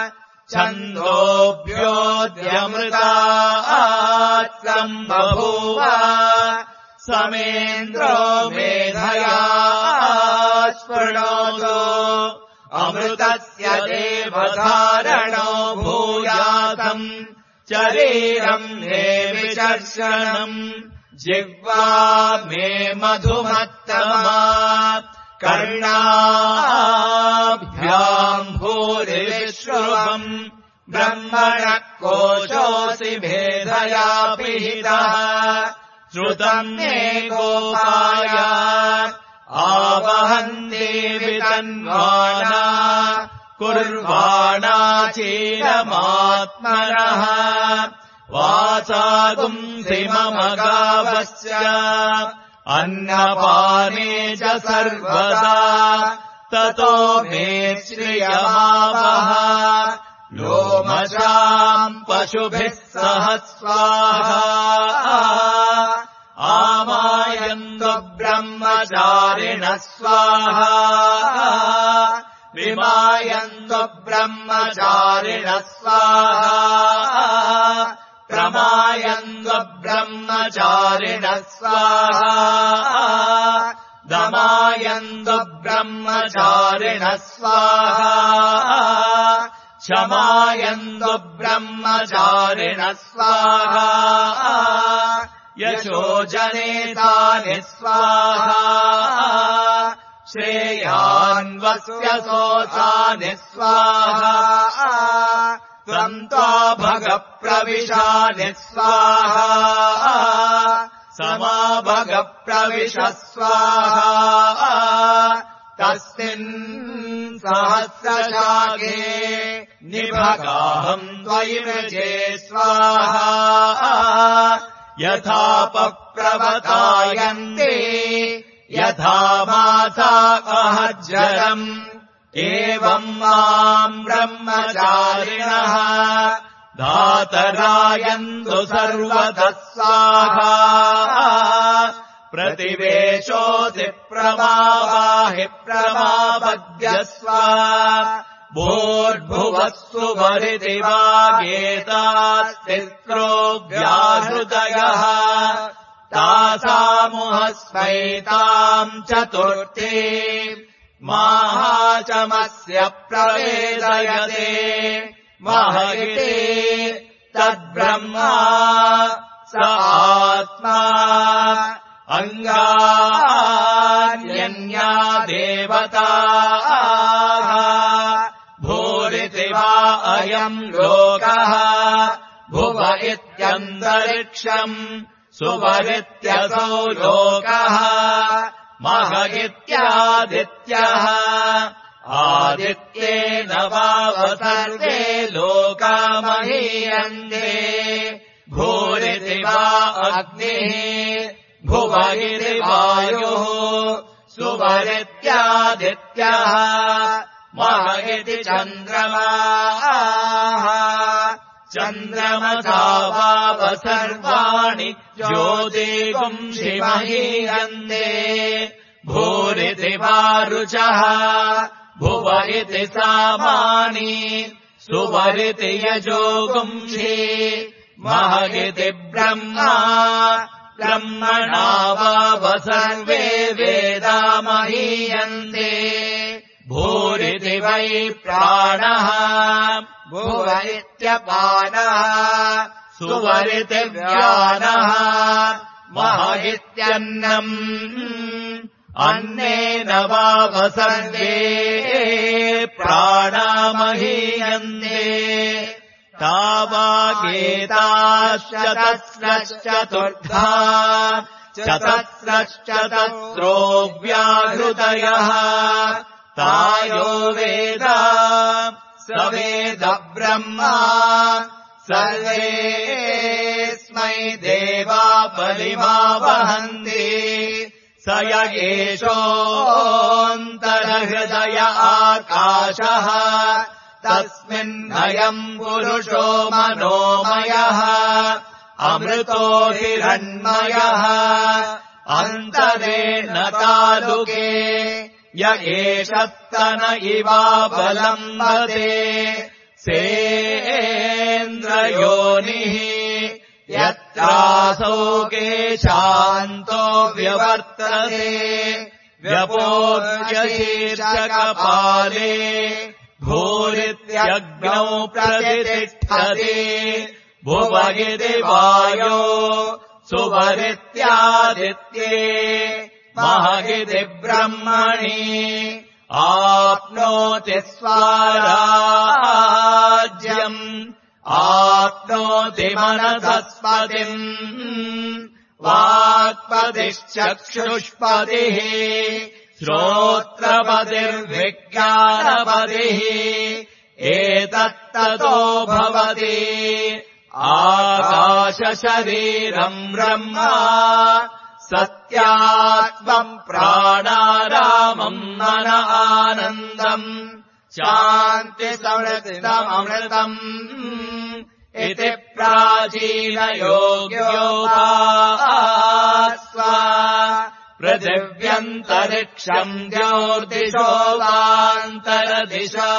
छन्दोभ्योऽद्यमृतात् सम्बभूव समेन्द्रो मेधया स्पृणोतु अमृतस्य देवधारणो भूयासम् शरीरम् हे विचर्षणम् जिह्वा मे मधुमत्तमा कर्णाभ्याम् भूरिविश्रुवम् ब्रह्मणः कोशोऽसि मेधया पिहितः श्रुतम् मे गोपाय आवहन्ति वितन्वाना कुर्वाणा चीरमात्मनः वासागुंसि मम गावस्य अन्नपाने च सर्वदा ततो मे श्रियमावह लोमशाम् पशुभिः सह स्वाहा आमायन्तु ब्रह्मचारिणः स्वाहा विमायन्तु ब्रह्मचारिणः स्वाहा प्रमायन्तु ब्रह्मचारिणः स्वाहा दमायन्तु ब्रह्मचारिणः स्वाहा क्षमायन्तु ब्रह्मचारिणः स्वाहा यशो जनेतानि स्वाहा श्रेयान्वस्य सोऽसानि स्वाहा त्वम् त्वा भगप्रविशानि स्वाहा समाभगप्रविश स्वाहा तस्मिन् सहस्रशाखे निभगाहम् द्वैमृजे स्वाहा यथापप्रवतायन्ते यथा मासा अहज्जरम् एवम् माम् ब्रह्मचारिणः धातरायन्तु सर्वतः स्वाहा प्रतिवेशोऽसि प्रमावाहि प्रमापद्यस्व भूर्भुवः सुवरिति वागेतास्तिस्रो व्याहृदयः तासामुहस्वैताम् चतुर्थी माहाचमस्य प्रवेदयते महयते तद्ब्रह्मा स आत्मा अङ्गान्यन्या देवताः भूरिति वा अयम् लोकः भुव इत्यन्तरिक्षम् सुवरित्यसौ लोकः मह इत्यादित्यः आदित्येन वाव सर्वे लोका महीयन्ते भूरिति वा अग्निः भुव इति वायुः सुवरित्यादित्यः मह इति चन्द्रमाः चन्द्रमसा वाव सर्वाणि ज्योतिगुंषि महीयन्ते भूरिति वा रुचः भुव इति सामानि सुवरिति यजोगुंषि मह इति ब्रह्मा ब्रह्मणा वाव सर्वे वेदा महीयन्ते भूरिति वै प्राणः भुव इत्यपानः सुवरिति व्यानः मह इत्यन्नम् अन्नेन वाव सर्वे प्राणा महीयन्ते तावागेताश्चतस्रश्चतुर्धा चतस्रश्चतस्रो व्याहृदयः तायो वेद स वेद ब्रह्मा सर्वेऽस्मै देवा बलिमावहन्ति स य एषोऽन्तरहृदय आकाशः तस्मिन्नयम् पुरुषो मनोमयः अमृतो हिरण्मयः अन्तरेण तालुके य एषस्तन इवावलम्बते सेन्द्रयोनिः यत्रासौ केशान्तो व्यवर्तते व्यपोर्यशीर्षकपाले भूरित्यग्नौ प्रतिष्ठते भुव इति वायो सुवरित्यादित्ये महगिति ब्रह्मणि आप्नोति स्वाराज्यम् आप्नोति मनसस्पतिम् वाक्पतिश्चक्षुष्पतिः श्रोत्रपतिर्विज्ञानपतिः एतत्ततो भवति आकाशशरीरम् ब्रह्म सत्यात्मम् प्राणारामम् मन आनन्दम् शान्तिसमृद्धममृतम् इति प्राचीनयोग्योपास्व पृथिव्यन्तरिक्षम् ज्योतिषो वान्तरदिशा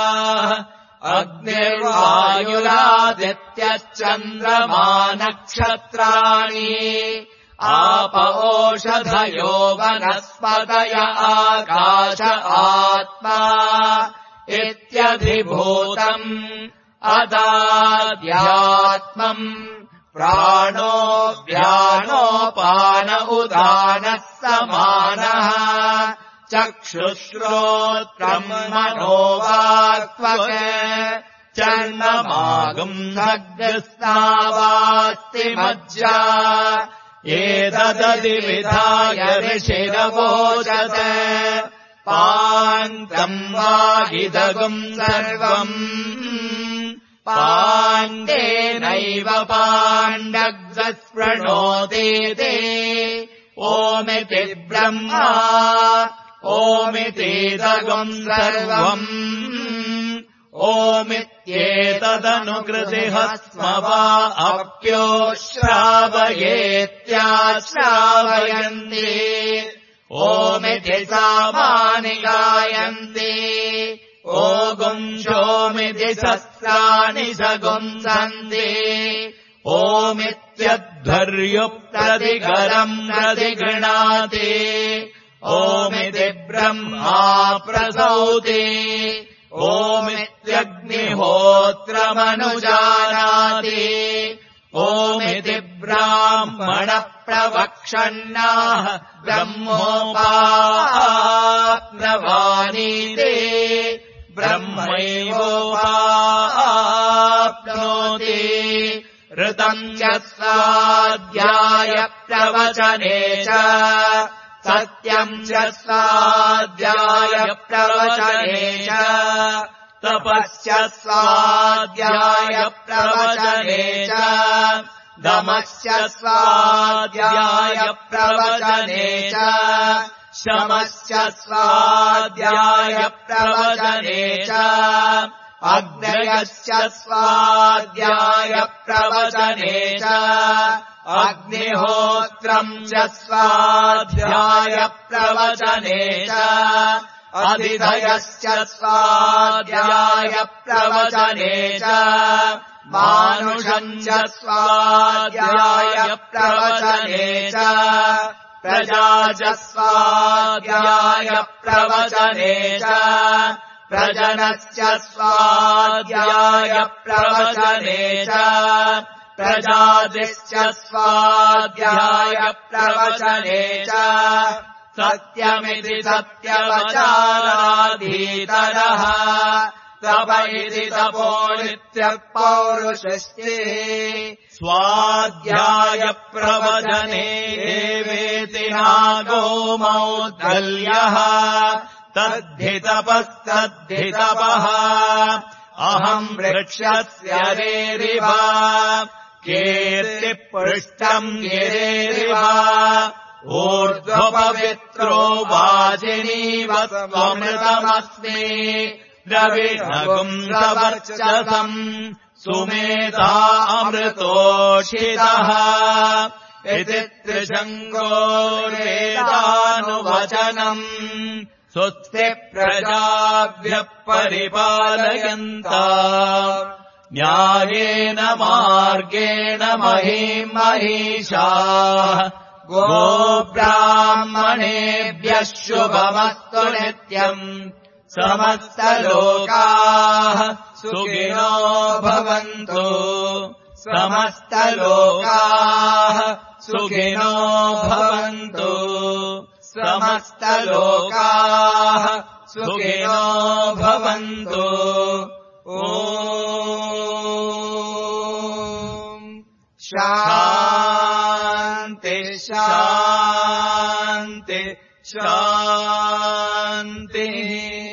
अग्निर्वायुरादित्यश्चन्द्रमा नक्षत्राणि आप ओषधयो वनस्पतय आकाश आत्मा इत्यधिभूतम् अदाद्यात्मम् प्राणो व्यानोपान उदानः समानः चक्षुश्रोत्रम् मनोवाक्त्वक् चर्ममागुम् नग्स्नावास्ति मज्जा एतदधिविधाय ऋषिरवोचत पान्तम् वागिदगुम् सर्वम् पाण्डेनैव पाण्डग्स्पृणोतीति ओमिति ब्रह्मा ओमितीदगुम् सर्वम् ओमित्येतदनुकृतिः स्म वा अप्यो श्रावयेत्याश्रावयन्ति ओमिति सामानि गायन्ति ओगुंशोमिति सहस्राणि सगुंसन्ति ओमित्यध्वर्युप्रतिगरम् प्रतिगृणाति ओमिति ब्रह्मा प्रसौति ओमित्यग्निहोत्रमनुजानाति ओमिति ब्राह्मण प्रवक्षन्नाः ब्रह्मोपाप्नवानीति ब्रह्मैवोपाप्नोति ऋतम् च स्वाध्याय प्रवचने च सत्यम् च स्वाध्याय प्रवचने च तपश्च स्वाध्याय प्रवचने च दमश्च स्वाध्याय प्रवचने च शमश्च स्वाध्याय प्रवचने च अग्नयश्च स्वाध्याय प्रवचने च अग्निहोत्रम् च स्वाध्याय प्रवचने च अधिधयश्च स्वाध्याय प्रवचने च मानुषम् च स्वाध्याय प्रवचने च प्रजा च स्वाध्याय प्रवचने च प्रजनश्च स्वाध्याय प्रवचने च प्रजातिश्च स्वाध्याय प्रवचने च सत्यमिति सत्यवचाराधीतरः तप इति तपो नित्यः पौरुषस्तिः स्वाध्याय प्रवचने देवेति नागो मौद्गल्यः तद्धितपस्तद्धितपः अहम् वृक्षस्य रेरिव कीर्तिपृष्ठम् गिरेरिव ऊर्ध्वपवित्रो वाजिनीव स्वमृतमस्मि द्रविणगुम् सवर्चसम् सुमेधा अमृतोषितः इति त्रिशङ्गोर्वेदानुवचनम् स्वस्ति प्रजाभ्यः परिपालयन्ता न्यायेन मार्गेण महीम् महिषाः गोब्राह्मणेभ्यः शुभमस्तु नित्यम् समस्तलोकाः सुखिनो भवन्तु समस्तलोकाः सुखिनो भवन्तु समस्तलोकाः सुखिनो भवन्तु ॐ शान्ति शान्ति शान्तिः